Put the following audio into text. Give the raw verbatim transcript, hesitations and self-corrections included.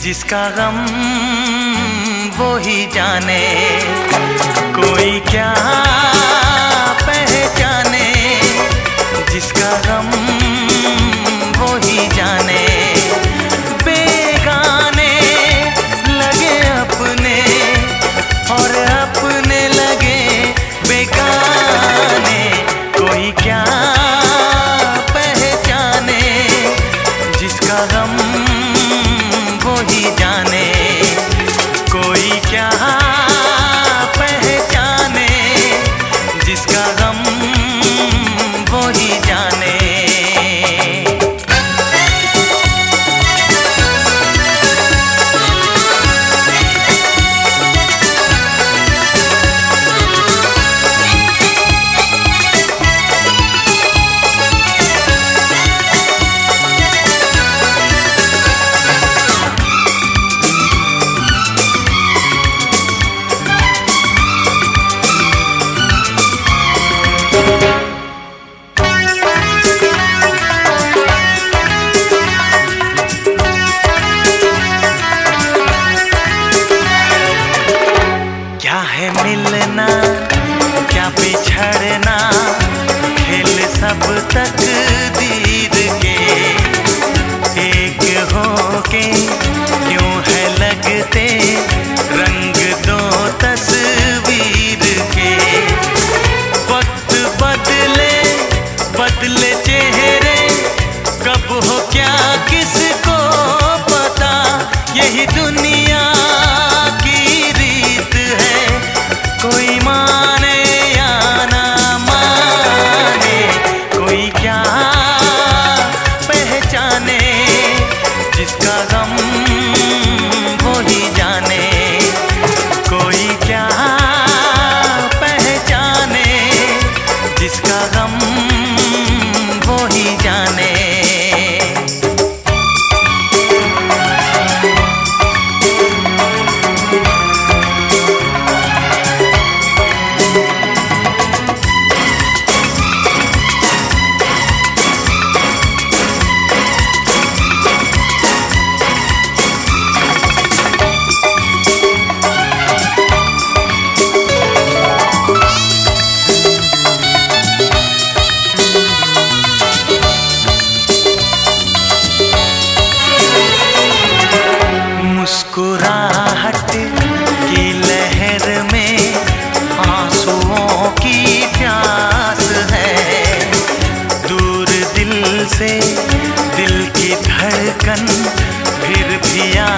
जिसका गम वो ही जाने, कोई क्या पहचाने, जिसका गम वो ही जाने। बेगाने लगे अपने और अपने लगे बेगाने, कोई क्या पहचाने, जिसका गम वो ही जाने, कोई क्या पहचाने, जिसका गम वो ही जाने। क्या है मिलना, क्या बिछड़ना, खेल सब तकदीर के, एक होके क्यों है लगते रंग दो तस्वीर के। वक्त बदले बदले चेहरे, कब हो क्या किसको पता, यही दुनिया की रीत है, कोई माने या ना माने, कोई क्या पहचाने, जिसका गम वो ही जाने, कोई क्या पहचाने, जिसका गम वो ही जाने। मुस्कुराहट की लहर में आंसुओं की प्यास है, दूर दिल से दिल की धड़कन फिर भी